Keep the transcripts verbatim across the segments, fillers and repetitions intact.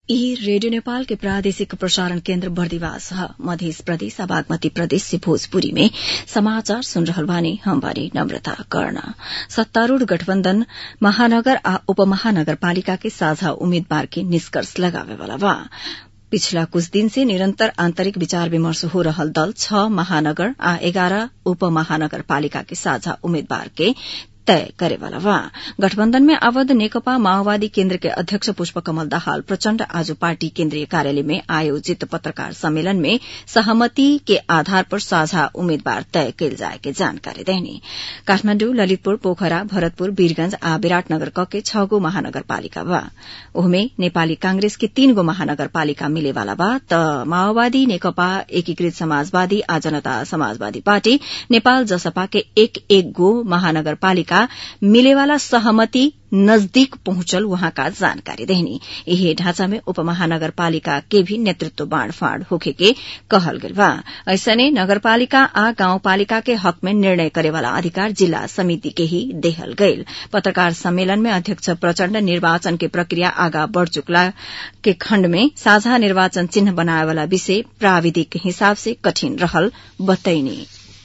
यी रेडियो नेपाल के प्रादेशिक प्रसारण केन्द्र बर्दिवास ह मध्य प्रदेश आ बागमती प्रदेश से भोजपुरी में समाचार सुन रहल बानी। हम बानी नम्रता कर्ण। सत्तारूढ़ गठबन्धन महानगर आ उपमहानगरपालिका के साझा उम्मीदवार के निष्कर्ष लगावे वाला बा। पिछला कुछ दिन से निरंतर आंतरिक विचार विमर्श हो रहल दल छ महानगर आ एघारह उपमहानगरपालिका के साझा उम्मीदवार के तय करेवाला बा। गठबन्धन में आबद्ध नेकपा माओवादी केन्द्र के अध्यक्ष पुष्पकमल दाहाल प्रचण्ड आज पार्टी केन्द्रीय कार्यालय में आयोजित पत्रकार सम्मेलन में सहमति के आधार पर साझा उम्मीदवार तय कैल जाए के जानकारी देनी। काठमाण्डु, ललितपुर, पोखरा, भरतपुर, वीरगंज आ विराटनगर क के छ गो महानगरपालिका बा। ओहमे नेपाली कांग्रेस के तीन गो महानगरपालिका मिलेवाला बा त माओवादी, नेकपा एकीकृत समाजवादी आ जनता समाजवादी पार्टी, नेपाल जसपा के एक एक गो महानगरपालिका मिलेवाला सहमति नजदीक पहुंचल वहां का जानकारी देनी। यही ढांचा में उपमहानगरपालिका के भी नेतृत्व बांड होखे के कहल गेल बा। ऐसने नगरपालिका आ गाउँपालिका के हक में निर्णय करेवाला अधिकार जिला समिति के ही देहल गईल। पत्रकार सम्मेलन में अध्यक्ष प्रचण्ड निर्वाचन के प्रक्रिया आगा बढ़ चुकला के खण्ड में साझा निर्वाचन चिन्ह बनाएवाला विषय प्राविधिक हिसाब से कठिन रहल बतैनी।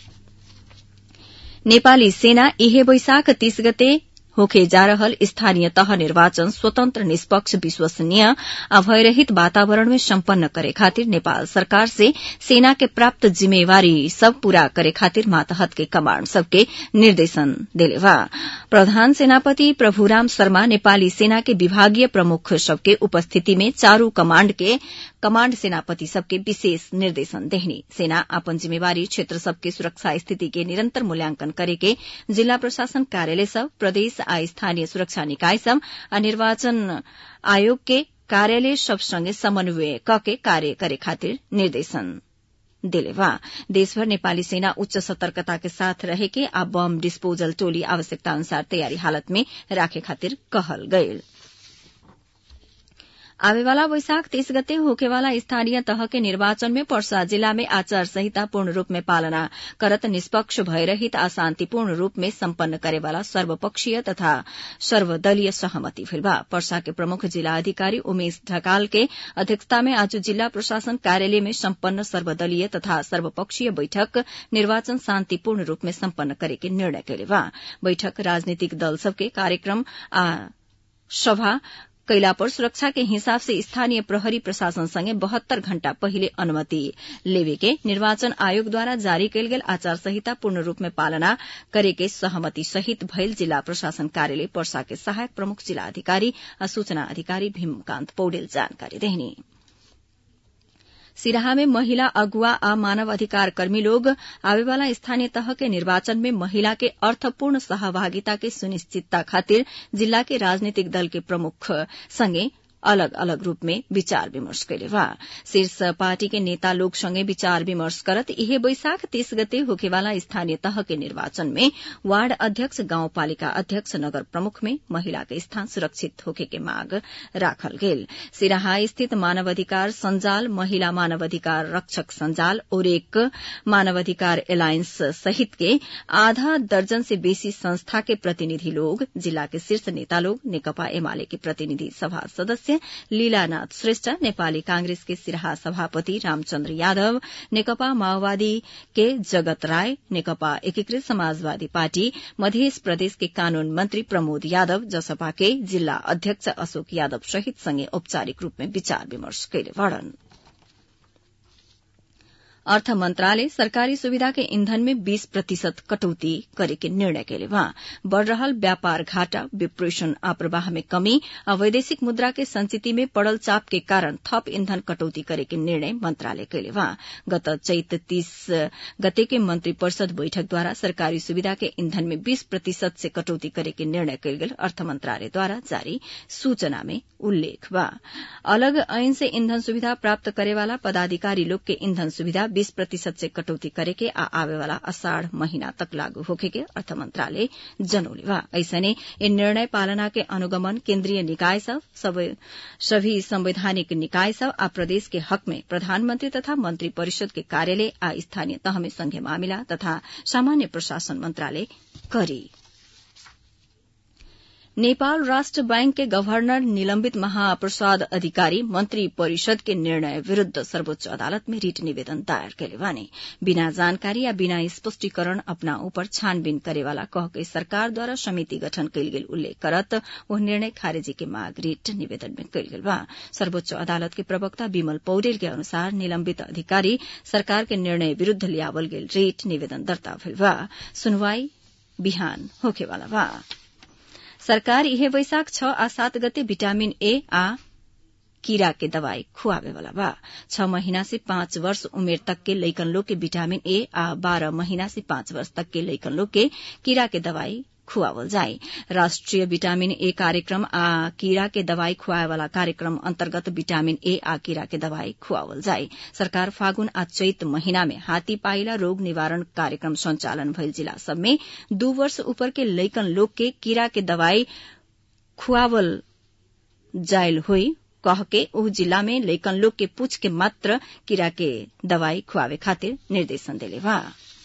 नेपाली सेना इहे वैशाख तीस गते होखे जा रहल स्थानीय तह निर्वाचन स्वतन्त्र, निष्पक्ष, विश्वसनीय आ भयरहित वातावरण में सम्पन्न करे खातिर नेपाल सरकार से सेना के प्राप्त जिम्मेवारी सब पूरा करे खातिर मातहत के कमाण्ड सबके निर्देशन देले बा। प्रधान सेनापति प्रभुराम शर्मा नेपाली सेना के विभागीय प्रमुख सबके उपस्थिति में चारू कमाण्ड के कमाण्ड सेनापति सबके विशेष निर्देशन देहनी। सेना अपन जिम्मेवारी क्षेत्र सबके सुरक्षा स्थिति के निरंतर मूल्यांकन करे के जिला प्रशासन कार्यालय सब, प्रदेश आ स्थानीय सुरक्षा निकाय सब आ निर्वाचन आयोग के कार्यालय सब संगे समन्वय कके कार्य करे खातिर निर्देशन देले बा। देशभर नेपाली सेना उच्च सतर्कता के साथ रहे के आ बम डिस्पोजल टोली आवश्यकता अनुसार तैयारी हालत में राखे खातिर कहल गईल। आवेवाला वैशाख तीस गते होखेवाला स्थानीय तह के निर्वाचन में पर्सा जिला में आचार संहिता पूर्ण रूप में पालना करत निष्पक्ष, भयरहित आ शान्तिपूर्ण रूप में सम्पन्न करेवाला सर्वपक्षीय तथा सर्वदलीय सहमति भेल बा। पर्सा के प्रमुख जिला अधिकारी उमेश ढकाल के अध्यक्षता में आज जिला प्रशासन कार्यालय में सम्पन्न सर्वदलीय तथा सर्वपक्षीय बैठक निर्वाचन शान्तिपूर्ण रूप में सम्पन्न करे के निर्णय कैले बा। बैठक राजनीतिक दल सबके कार्यक्रम आ सभा कैला पर सुरक्षा के हिसाब से स्थानीय प्रहरी प्रशासन संगे बहत्तर घण्टा पहिले अनुमति लेवे के निर्वाचन आयोग द्वारा जारी कैल गेल आचार संहिता पूर्ण रूप में पालना करे के सहमति सहित भइल जिला प्रशासन कार्यालय पर्सा के सहायक प्रमुख जिला अधिकारी आ सूचना अधिकारी भीमकान्त पौडेल जानकारी देहनी। सिराहा में महिला अगुवा आ मानव अधिकार कर्मी लोग आवेवाला स्थानीय तह के निर्वाचन में महिला के अर्थपूर्ण सहभागिता के सुनिश्चितता खातिर जिला के राजनीतिक दल के प्रमुख संगे अलग अलग रूप में विचार विमर्श कैले बा। शीर्ष पार्टी के नेता लोग संगे विचार विमर्श करत इहे वैशाख तीस गते होखेवाला स्थानीय तह के निर्वाचन में वार्ड अध्यक्ष, गाउँपालिका अध्यक्ष, नगर प्रमुख में महिला के स्थान सुरक्षित होखे के मांग राखल गेल। सिराहा स्थित मानवाधिकार संजाल, महिला मानवाधिकार रक्षक संजाल और एक मानवाधिकार एलायंस सहित के आधा दर्जन से बेसी संस्था के प्रतिनिधि लोग, जिला के शीर्ष नेता लोग, नेकपा एमाले के प्रतिनिधि सभा सदस्य लीलानाथ श्रेष्ठ, नेपाली कांग्रेस के सिराहा सभापति रामचन्द्र यादव, नेकपा माओवादी के जगत राय, नेकपा एकीकृत समाजवादी पार्टी मध्य प्रदेश के कानून मंत्री प्रमोद यादव, जसपा के जिल्ला अध्यक्ष अशोक यादव सहित संगे औपचारिक रूप में विचार विमर्श कैले बाड़न। अर्थ मंत्रालय सरकारी सुविधा के ईंधन में बीस प्रतिशत कटौती करे के निर्णय कैले बा। बढ़ रहल व्यापार घाटा, विप्रेषण आप्रवाह में कमी आ वैदेशिक मुद्रा के संचिति में पड़ल चाप के कारण थप ईंधन कटौती करे के निर्णय मंत्रालय कैले बा। गत चैत तीस गते के मंत्री परिषद बैठक द्वारा सरकारी सुविधा के ईंधन में बीस प्रतिशत से कटौती करे के निर्णय कैल गेल अर्थ मंत्रालय द्वारा जारी सूचना में उल्लेख बा। अलग ऐन से ईंधन सुविधा प्राप्त करेवाला पदाधिकारी लोग के ईंधन सुविधा बीस प्रतिशत से कटौती करे के आ आवे वाला आषाढ़ महीना तक लागू होखे के अर्थ मंत्रालय जनौले बा। ऐसने इन निर्णय पालना के अनुगमन केन्द्रीय निकाय सब, सब सभी संवैधानिक निकाय सब आ प्रदेश के हक में प्रधानमंत्री तथा मंत्री परिषद के कार्यालय आ स्थानीय तह में संघीय मामिला तथा सामान्य प्रशासन मंत्रालय करी। नेपाल राष्ट्र बैंक के गवर्नर निलम्बित महाप्रसाद अधिकारी मंत्री परिषद के निर्णय विरूद्ध सर्वोच्च अदालत में रिट निवेदन दायर कैले बानी। बिना जानकारी या बिना स्पष्टीकरण अपना ऊपर छानबीन करेवाला कह के सरकार द्वारा समिति गठन कैल गेल उल्लेख करत वह निर्णय खारेजी के माग रिट निवेदन में कैल गेल बा। सर्वोच्च अदालत के प्रवक्ता विमल पौडेल के अनुसार निलम्बित अधिकारी सरकार के निर्णय विरूद्ध लियावल गेल रिट निवेदन दर्ता भेल बा। सुनवाई बिहान होखेवाला बा। सरकार इहे वैशाख छ आ सात गते विटामिन ए आ कीड़ा के दवाई खुआवेवाला बा। छ महीना से पांच वर्ष उमेर तक के लइकन लोग के विटामिन ए आ बारह महीना से पांच वर्ष तक के लइकन लोग के कीड़ा के दवाई खुआवल जाए। राष्ट्रीय विटामिन ए कार्यक्रम आ कीड़ा के दवाई खुआवेवाला कार्यक्रम अंतर्गत विटामिन ए आ कीड़ा के दवाई खुआवल जाए। सरकार फागुन आ चैत महीना में हाथी पाइला रोग निवारण कार्यक्रम संचालन भइल जिला सब में दू वर्ष ऊपर के लइकन लोग के कीड़ा के दवाई खुआवल जायल होई कह के ऊ जिला में लइकन लोग के पूछ के मात्र कीड़ा के दवाई खुआवे खातिर निर्देशन देले बा।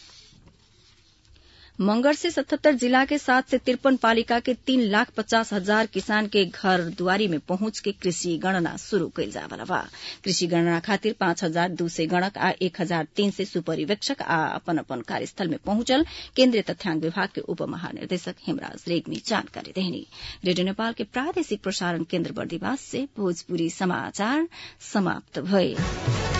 मंगर से सतहत्तर जिला के सात से तिरपन पालिका के तीन लाख पचास हजार किसान के घर दुआरी में पहुंच के कृषि गणना शुरू कैल जावला बा। कृषि गणना खातिर पांच हजार दू सय गणक आ एक हजार तीन सय सुपरिवेक्षक आ अपन अपन कार्यस्थल में पहुंचल केन्द्रीय तथ्यांक विभाग के उप महानिर्देशक हेमराज रेग्मी जानकारी देहनी। रेडियो नेपाल के प्रादेशिक प्रसारण केन्द्र बर्दिवास से भोजपुरी समाचार समाप्त भए।